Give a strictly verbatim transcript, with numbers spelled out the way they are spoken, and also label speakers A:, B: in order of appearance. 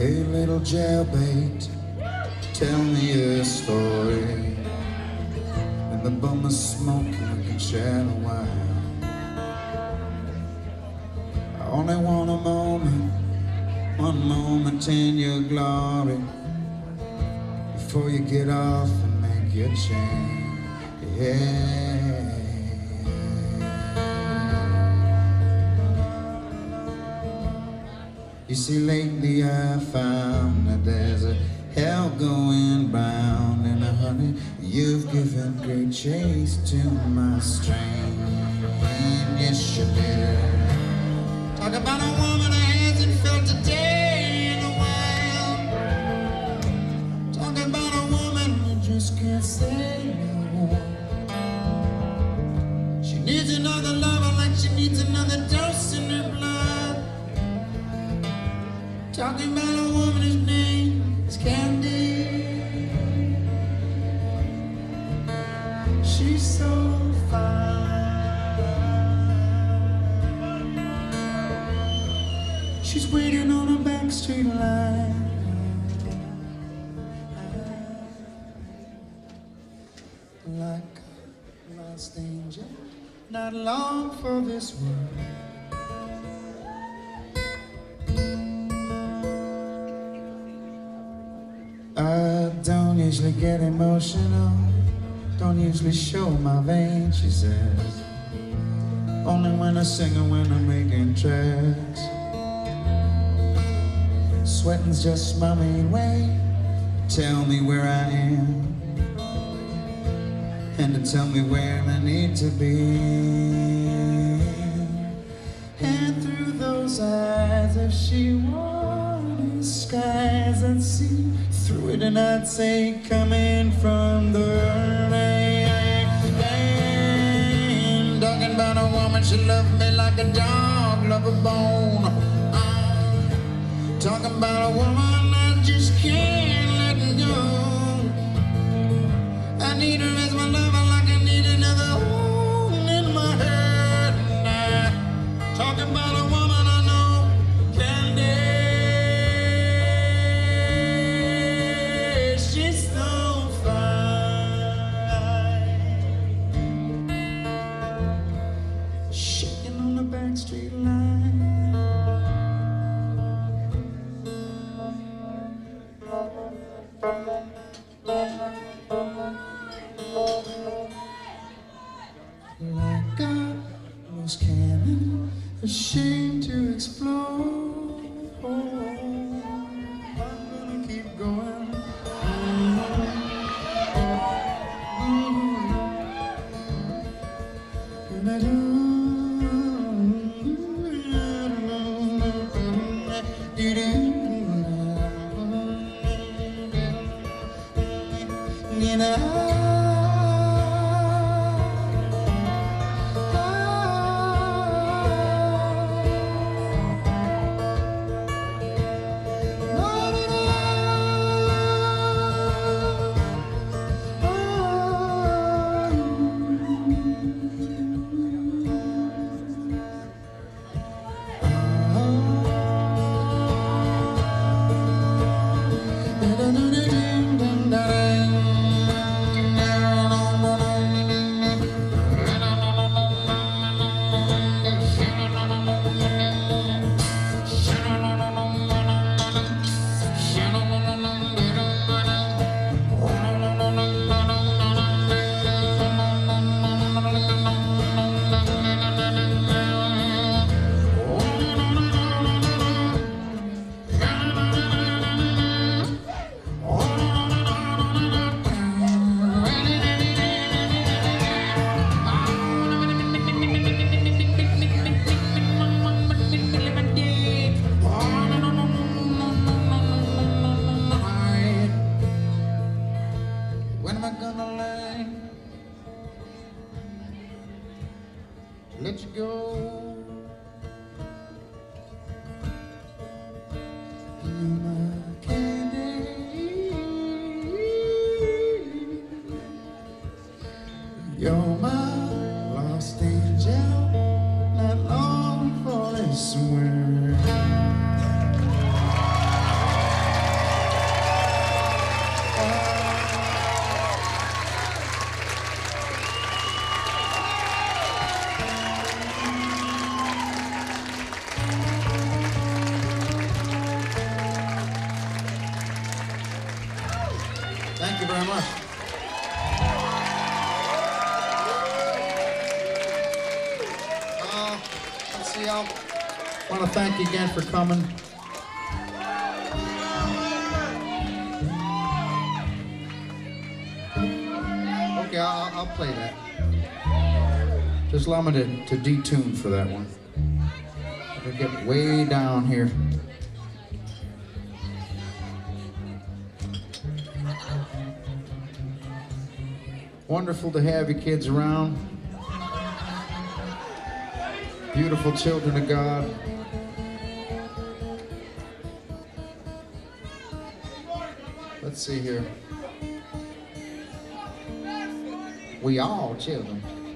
A: Hey, little jailbait, tell me a story. When the bum is smoking, we can chat a while. I only want a moment, one moment in your glory, before you get off and make your change. Yeah. You see, lately I found that there's a hell going round, and uh, honey, you've given great chase to my strain. Yes, you did. Talk about a woman who hasn't felt a day in a while. Talk about a woman who just can't say no. She needs another lover like she needs another dose in her blood. Talking about a woman whose name is Candy. She's so fine. She's waiting on a backstreet line. Like a lost angel, not long for this world. I don't usually get emotional, don't usually show my veins, she says. Only when I sing or when I'm making tracks. Sweating's just my main way. Tell me where I am, and to tell me where I need to be. And through those eyes, if she wore skies, I'd see through it, and I'd say, coming from the rain. Talking about a woman, she loved me like a dog love a bone. Uh, talking about a woman I just can't let go. I need her as my lover like I need another home in my head. Nah. Talking about a woman I know, Candy. Street line. Like a loose cannon, ashamed to explode. I'm gonna keep going. And I do. You know, let you go. You're my candy. You're my lost angel, not long for this world. Well, I want to thank you again for coming. Okay, I'll, I'll play that. Just allow me to, to detune for that one. I'll get way down here. Wonderful to have you kids around. Beautiful children of God. Let's see here. We all children.